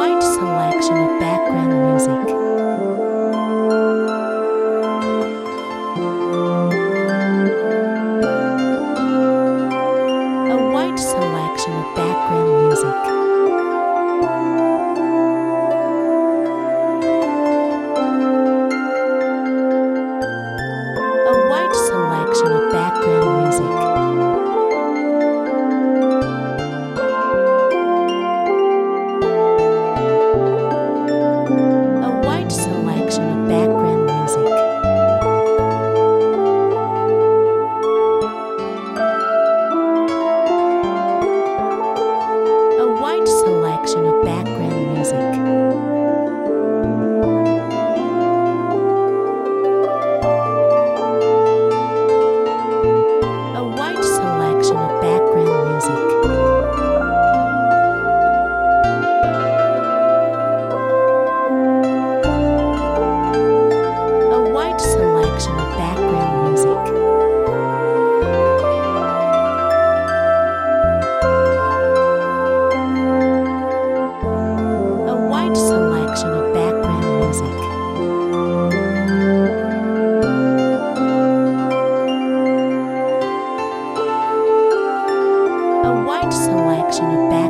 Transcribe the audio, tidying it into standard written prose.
wide selection of background music. A wide selection of background music. A wide selection of background music. A wide selection of background music. A wide selection of background music. A wide selection of background music. A wide selection of background music. A wide selection of background music. A wide selection of background